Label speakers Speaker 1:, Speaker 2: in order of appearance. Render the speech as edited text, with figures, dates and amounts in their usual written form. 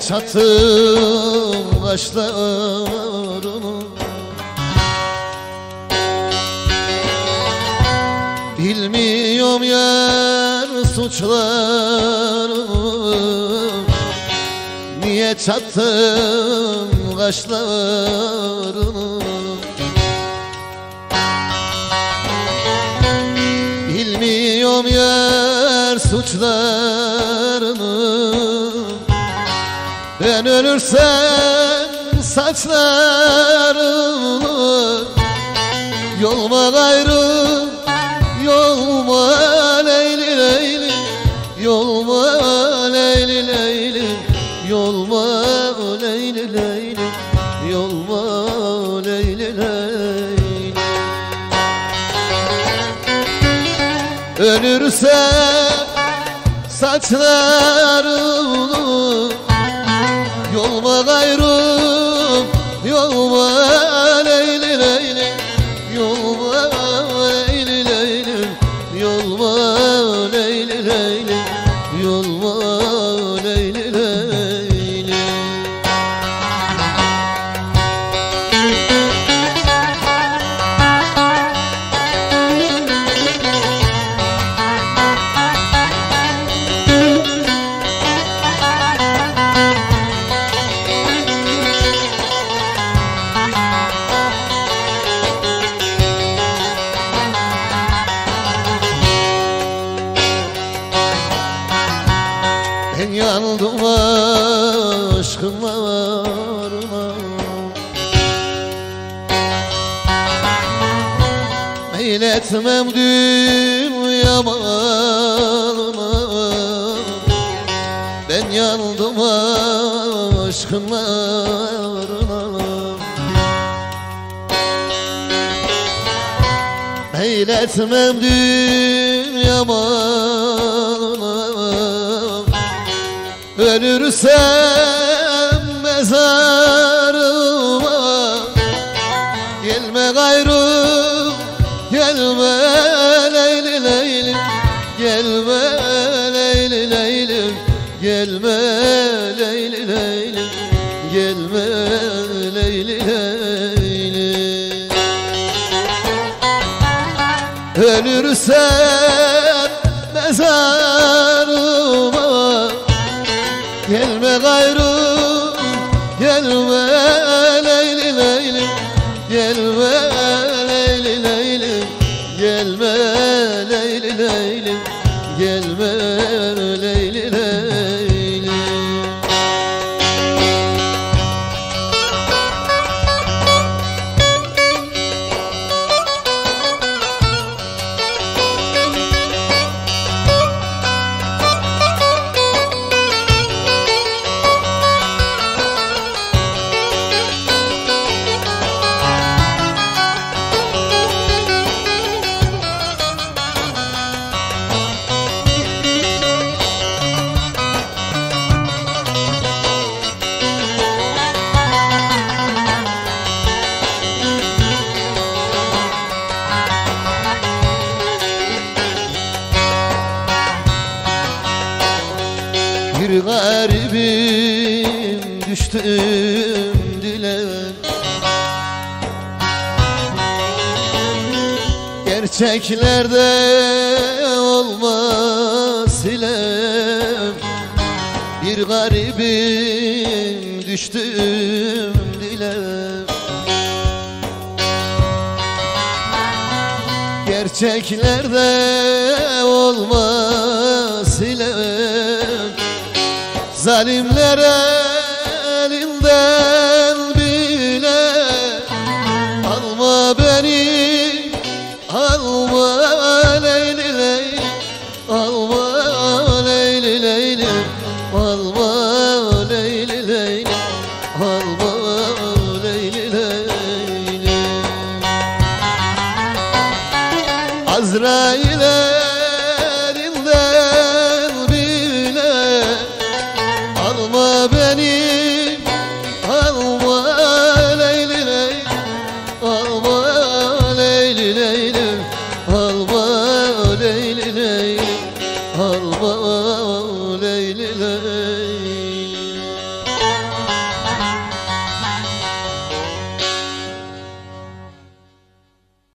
Speaker 1: çattım kaşlarını, bilmiyorum yar suçlarını. Niye çattım kaşlarını, bilmiyorum yar suçlarını. Ben ölürsem saçlarını, yolma gayrı yolma leyli leyli, yolma leyli leyli, yolma leyli leyli, yolma leyli leyli. Ölürsem saçlarını, yolma gayrı yolma leyli leyli, yolma leyli leyli, yolma leyli leyli, yolma leyli leyli. Ben yandım aşkın varına, meyletmem dünya malına. Ben yandım aşkın varına, meyletmem dünya malına. Ölürsem mezarıma, gelme gayrı gelme leyli leyli, gelme leyli leyli, gelme leyli leyli, gelme leyli leyli. Ölürsem mezarıma, gelme gayrı gelme leyli leyli, gelme leyli leyli, gelme leyli leyli, gelme leyli leyli. Bir garibim düştüm dile, gerçeklerde olmaz ile. Bir garibim düştüm dile, gerçeklerde olmaz ile. Zalimler elinden bile alma beni, alma leyli leyli, alma leyli leyli, alma leyli leyli, alma leyli leyli. Azrail'e